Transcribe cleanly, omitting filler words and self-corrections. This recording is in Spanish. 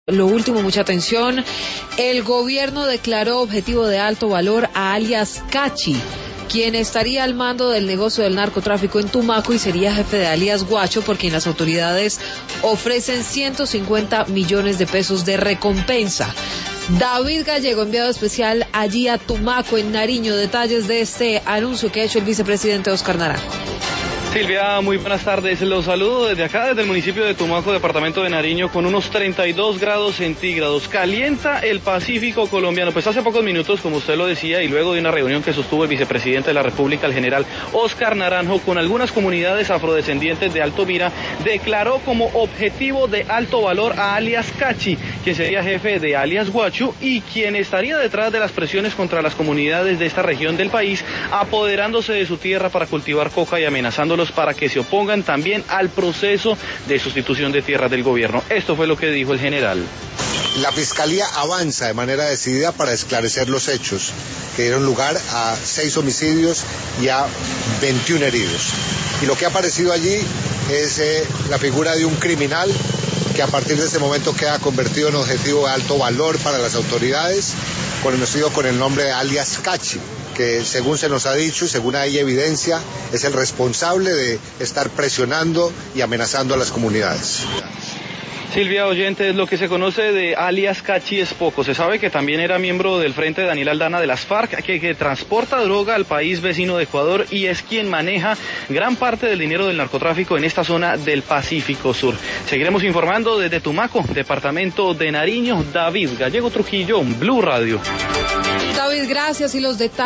Lo último, mucha atención. El gobierno declaró objetivo de alto valor a alias Cachi, quien estaría al mando del negocio del narcotráfico en Tumaco y sería jefe de alias Guacho, por quien las autoridades ofrecen 150 millones de pesos de recompensa. David Gallego, enviado especial allí a Tumaco, en Nariño. Detalles de este anuncio que ha hecho el vicepresidente Oscar Naranjo. Silvia, muy buenas tardes. Los saludo desde acá, desde el municipio de Tumaco, departamento de Nariño, con unos 32 grados centígrados. Calienta el Pacífico colombiano. Pues hace pocos minutos, como usted lo decía, y luego de una reunión que sostuvo el vicepresidente de la República, el general Oscar Naranjo, con algunas comunidades afrodescendientes de Alto Mira, declaró como objetivo de alto valor a alias Cachi, quien sería jefe de alias Guacho y quien estaría detrás de las presiones contra las comunidades de esta región del país, apoderándose de su tierra para cultivar coca y amenazándolos para que se opongan también al proceso de sustitución de tierras del gobierno. Esto fue lo que dijo el general. La Fiscalía avanza de manera decidida para esclarecer los hechos que dieron lugar a 6 homicidios y a 21 heridos. Y lo que ha aparecido allí es la figura de un criminal que a partir de este momento queda convertido en objetivo de alto valor para las autoridades, conocido con el nombre de alias Cachi, que según se nos ha dicho y según hay evidencia, es el responsable de estar presionando y amenazando a las comunidades. Silvia, oyentes, lo que se conoce de alias Cachi es poco. Se sabe que también era miembro del Frente Daniel Aldana de las FARC, que transporta droga al país vecino de Ecuador y es quien maneja gran parte del dinero del narcotráfico en esta zona del Pacífico Sur. Seguiremos informando desde Tumaco, departamento de Nariño. David Gallego Trujillo, Blue Radio. David, gracias, y los detalles.